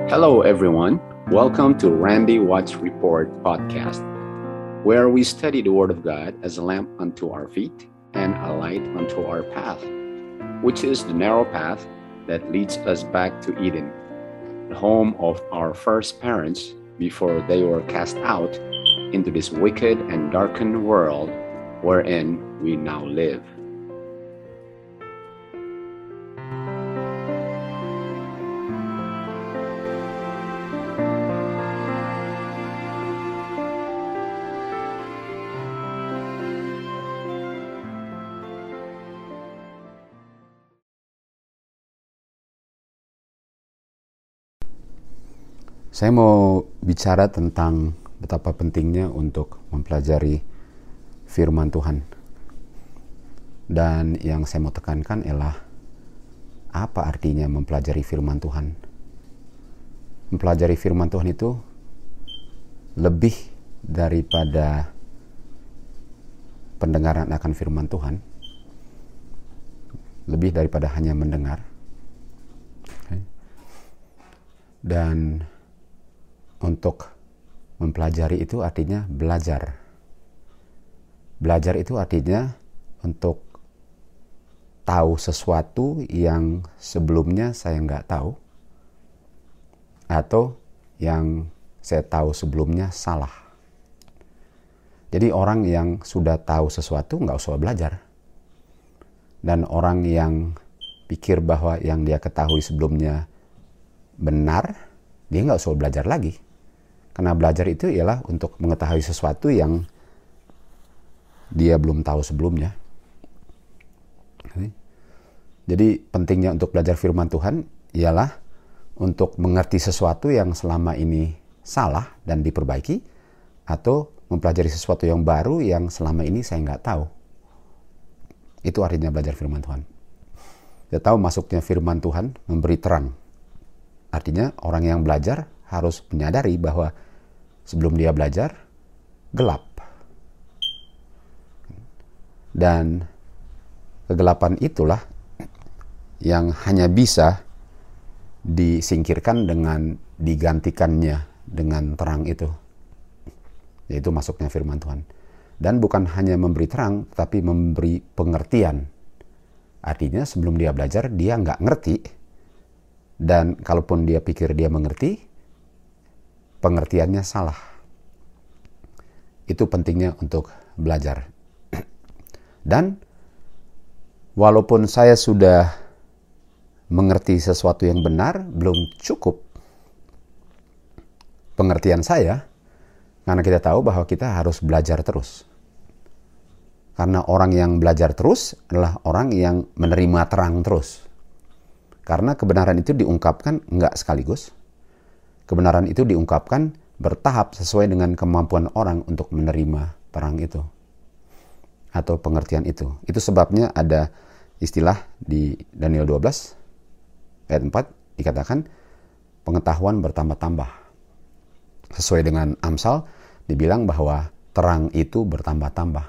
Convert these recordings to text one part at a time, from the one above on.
Hello, everyone. Welcome to Randy Watts Report podcast, where we study the Word of God as a lamp unto our feet and a light unto our path, which is the narrow path that leads us back to Eden, the home of our first parents before they were cast out into this wicked and darkened world wherein we now live. Saya mau bicara tentang betapa pentingnya untuk mempelajari firman Tuhan. Dan yang saya mau tekankan ialah apa artinya mempelajari firman Tuhan. Mempelajari firman Tuhan itu lebih daripada pendengaran akan firman Tuhan. Lebih daripada hanya mendengar. Dan untuk mempelajari itu artinya belajar. Belajar itu artinya untuk tahu sesuatu yang sebelumnya saya nggak tahu, atau yang saya tahu sebelumnya salah. Jadi orang yang sudah tahu sesuatu nggak usah belajar. Dan orang yang pikir bahwa yang dia ketahui sebelumnya benar, dia nggak usah belajar lagi. Karena belajar itu ialah untuk mengetahui sesuatu yang dia belum tahu sebelumnya. Jadi pentingnya untuk belajar firman Tuhan ialah untuk mengerti sesuatu yang selama ini salah dan diperbaiki, atau mempelajari sesuatu yang baru yang selama ini saya nggak tahu. Itu artinya belajar firman Tuhan. Kita tahu masuknya firman Tuhan memberi terang. Artinya orang yang belajar harus menyadari bahwa sebelum dia belajar, gelap. Dan kegelapan itulah yang hanya bisa disingkirkan dengan digantikannya dengan terang itu. Yaitu masuknya firman Tuhan. Dan bukan hanya memberi terang, tapi memberi pengertian. Artinya sebelum dia belajar, dia nggak ngerti. Dan kalaupun dia pikir dia mengerti, pengertiannya salah. Itu pentingnya untuk belajar. Dan walaupun saya sudah mengerti sesuatu yang benar, belum cukup pengertian saya, karena kita tahu bahwa kita harus belajar terus. Karena orang yang belajar terus adalah orang yang menerima terang terus. Karena kebenaran itu diungkapkan enggak sekaligus. Kebenaran itu diungkapkan bertahap sesuai dengan kemampuan orang untuk menerima terang itu. Atau pengertian itu. Itu sebabnya ada istilah di Daniel 12 ayat 4 dikatakan pengetahuan bertambah-tambah. Sesuai dengan Amsal dibilang bahwa terang itu bertambah-tambah.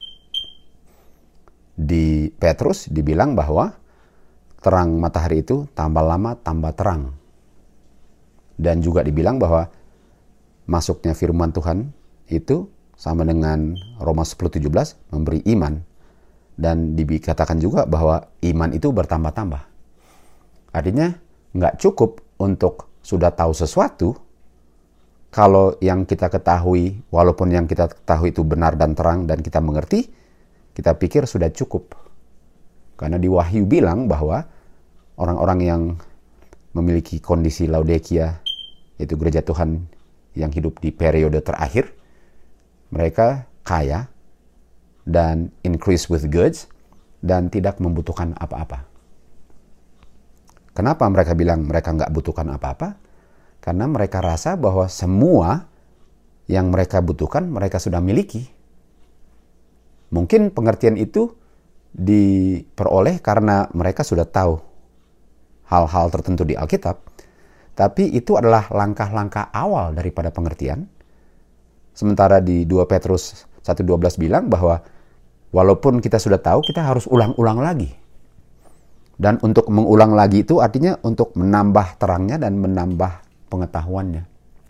Di Petrus dibilang bahwa terang matahari itu tambah lama tambah terang. Dan juga dibilang bahwa masuknya firman Tuhan itu sama dengan Roma 10:17 memberi iman. Dan dikatakan juga bahwa iman itu bertambah-tambah. Artinya nggak cukup untuk sudah tahu sesuatu. Kalau yang kita ketahui, walaupun yang kita ketahui itu benar dan terang dan kita mengerti, kita pikir sudah cukup. Karena di Wahyu bilang bahwa orang-orang yang memiliki kondisi Laodikia, yaitu gereja Tuhan yang hidup di periode terakhir, mereka kaya dan increase with goods dan tidak membutuhkan apa-apa. Kenapa mereka bilang mereka nggak butuhkan apa-apa? Karena mereka rasa bahwa semua yang mereka butuhkan mereka sudah miliki. Mungkin pengertian itu diperoleh karena mereka sudah tahu hal-hal tertentu di Alkitab, tapi itu adalah langkah-langkah awal daripada pengertian. Sementara di 2 Petrus 1:12 bilang bahwa walaupun kita sudah tahu, kita harus ulang-ulang lagi. Dan untuk mengulang lagi itu artinya untuk menambah terangnya dan menambah pengetahuannya.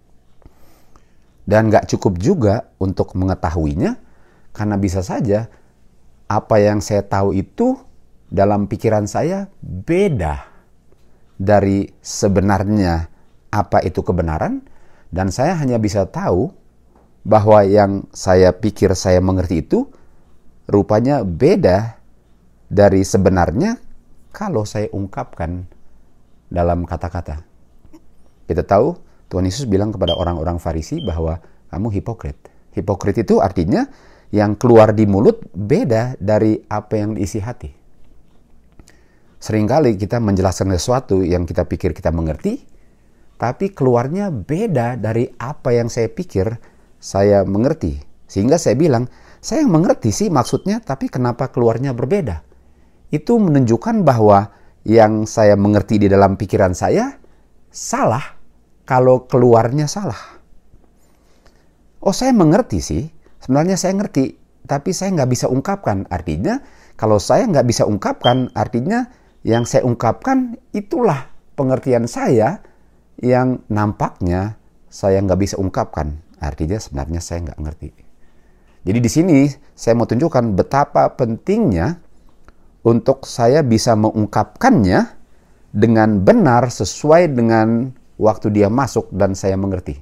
Dan gak cukup juga untuk mengetahuinya, karena bisa saja apa yang saya tahu itu dalam pikiran saya beda dari sebenarnya apa itu kebenaran, dan saya hanya bisa tahu bahwa yang saya pikir saya mengerti itu rupanya beda dari sebenarnya kalau saya ungkapkan dalam kata-kata. Kita tahu Tuhan Yesus bilang kepada orang-orang Farisi bahwa kamu hipokrit. Hipokrit itu artinya yang keluar di mulut beda dari apa yang diisi hati. Seringkali kita menjelaskan sesuatu yang kita pikir kita mengerti, tapi keluarnya beda dari apa yang saya pikir saya mengerti. Sehingga saya bilang, saya mengerti sih maksudnya, tapi kenapa keluarnya berbeda? Itu menunjukkan bahwa yang saya mengerti di dalam pikiran saya salah kalau keluarnya salah. Oh, saya mengerti sih. Sebenarnya saya ngerti, tapi saya nggak bisa ungkapkan. Artinya, kalau saya nggak bisa ungkapkan, artinya yang saya ungkapkan itulah pengertian saya yang nampaknya saya nggak bisa ungkapkan. Artinya sebenarnya saya nggak ngerti. Jadi di sini saya mau tunjukkan betapa pentingnya untuk saya bisa mengungkapkannya dengan benar sesuai dengan waktu dia masuk dan saya mengerti.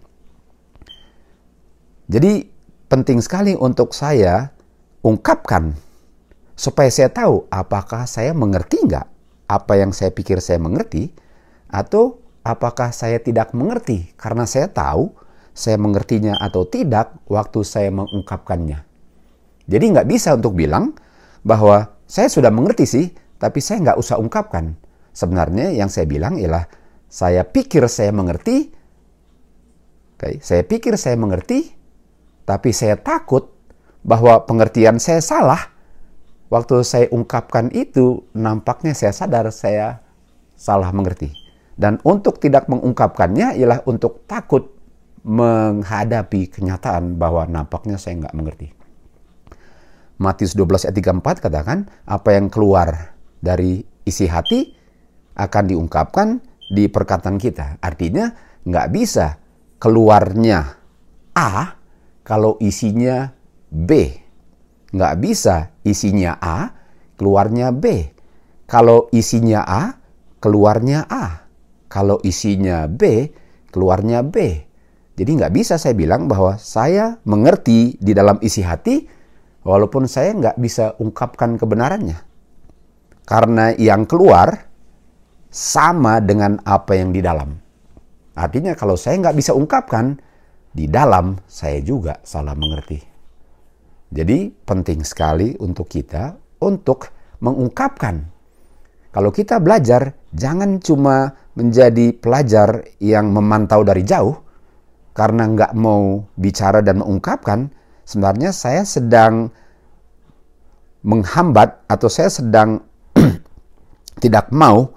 Jadi penting sekali untuk saya ungkapkan supaya saya tahu apakah saya mengerti nggak apa yang saya pikir saya mengerti, atau apakah saya tidak mengerti karena saya tahu saya mengertinya atau tidak waktu saya mengungkapkannya. Jadi nggak bisa untuk bilang bahwa saya sudah mengerti sih, tapi saya nggak usah ungkapkan. Sebenarnya yang saya bilang ialah saya pikir saya mengerti, saya pikir saya mengerti, tapi saya takut bahwa pengertian saya salah. Waktu saya ungkapkan itu, nampaknya saya sadar saya salah mengerti. Dan untuk tidak mengungkapkannya ialah untuk takut menghadapi kenyataan bahwa nampaknya saya nggak mengerti. Matius 12 ayat 34 katakan, apa yang keluar dari isi hati akan diungkapkan di perkataan kita. Artinya nggak bisa keluarnya A kalau isinya B. Nggak bisa isinya A, keluarnya B. Kalau isinya A, keluarnya A. Kalau isinya B, keluarnya B. Jadi nggak bisa saya bilang bahwa saya mengerti di dalam isi hati, walaupun saya nggak bisa ungkapkan kebenarannya. Karena yang keluar sama dengan apa yang di dalam. Artinya kalau saya nggak bisa ungkapkan, di dalam saya juga salah mengerti. Jadi penting sekali untuk kita untuk mengungkapkan. Kalau kita belajar, jangan cuma menjadi pelajar yang memantau dari jauh, karena nggak mau bicara dan mengungkapkan. Sebenarnya saya sedang menghambat atau saya sedang tidak mau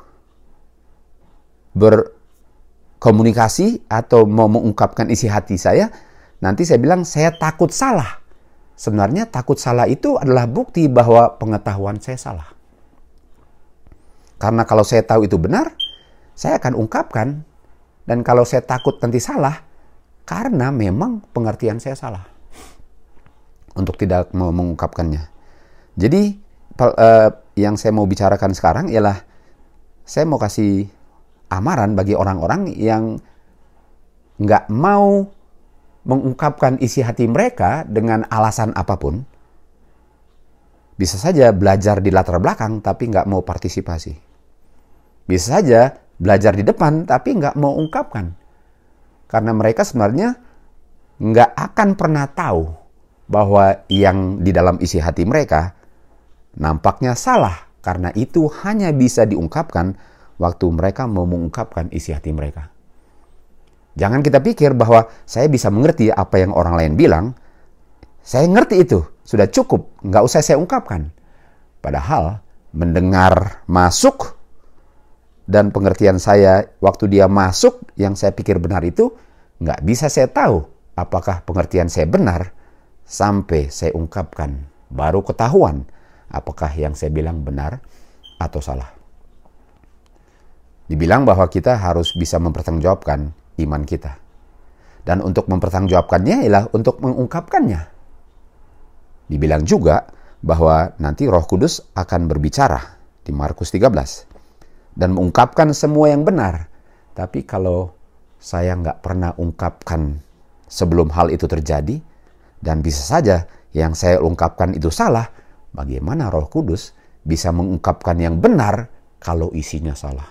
berkomunikasi atau mau mengungkapkan isi hati saya. Nanti saya bilang saya takut salah. Sebenarnya takut salah itu adalah bukti bahwa pengetahuan saya salah. Karena kalau saya tahu itu benar, saya akan ungkapkan. Dan kalau saya takut nanti salah, karena memang pengertian saya salah. Untuk tidak mau mengungkapkannya. Jadi yang saya mau bicarakan sekarang ialah saya mau kasih amaran bagi orang-orang yang nggak mau mengungkapkan isi hati mereka dengan alasan apapun. Bisa saja belajar di latar belakang tapi nggak mau partisipasi. Bisa saja belajar di depan tapi nggak mau ungkapkan. Karena mereka sebenarnya nggak akan pernah tahu bahwa yang di dalam isi hati mereka nampaknya salah. Karena itu hanya bisa diungkapkan waktu mereka mau mengungkapkan isi hati mereka. Jangan kita pikir bahwa saya bisa mengerti apa yang orang lain bilang. Saya ngerti itu, sudah cukup, nggak usah saya ungkapkan. Padahal mendengar masuk dan pengertian saya waktu dia masuk yang saya pikir benar itu, nggak bisa saya tahu apakah pengertian saya benar sampai saya ungkapkan. Baru ketahuan apakah yang saya bilang benar atau salah. Dibilang bahwa kita harus bisa mempertanggungjawabkan iman kita. Dan untuk mempertanggungjawabkannya ialah untuk mengungkapkannya. Dibilang juga bahwa nanti Roh Kudus akan berbicara di Markus 13 dan mengungkapkan semua yang benar. Tapi kalau saya nggak pernah ungkapkan sebelum hal itu terjadi, dan bisa saja yang saya ungkapkan itu salah, bagaimana Roh Kudus bisa mengungkapkan yang benar kalau isinya salah?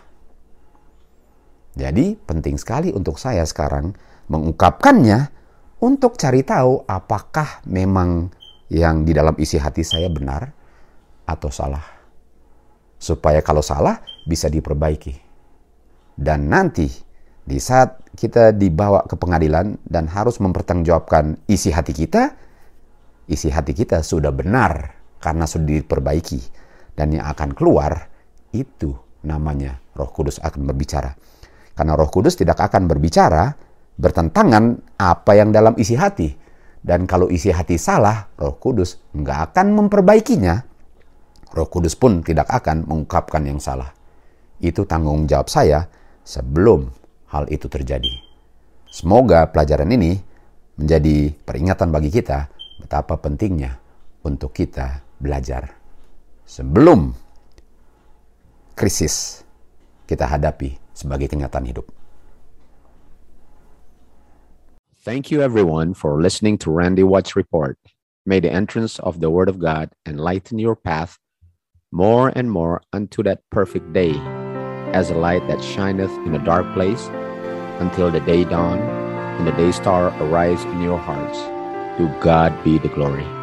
Jadi penting sekali untuk saya sekarang mengungkapkannya untuk cari tahu apakah memang yang di dalam isi hati saya benar atau salah. Supaya kalau salah bisa diperbaiki. Dan nanti di saat kita dibawa ke pengadilan dan harus mempertanggungjawabkan isi hati kita sudah benar karena sudah diperbaiki. Dan yang akan keluar itu namanya Roh Kudus akan berbicara. Karena Roh Kudus tidak akan berbicara bertentangan apa yang dalam isi hati. Dan kalau isi hati salah, Roh Kudus nggak akan memperbaikinya. Roh Kudus pun tidak akan mengungkapkan yang salah. Itu tanggung jawab saya sebelum hal itu terjadi. Semoga pelajaran ini menjadi peringatan bagi kita betapa pentingnya untuk kita belajar sebelum krisis kita hadapi sebagai kenyataan hidup. Thank you everyone for listening to Randy Watts Report. May the entrance of the Word of God enlighten your path more and more unto that perfect day, as a light that shineth in a dark place, until the day dawn and the day star arise in your hearts. To God be the glory.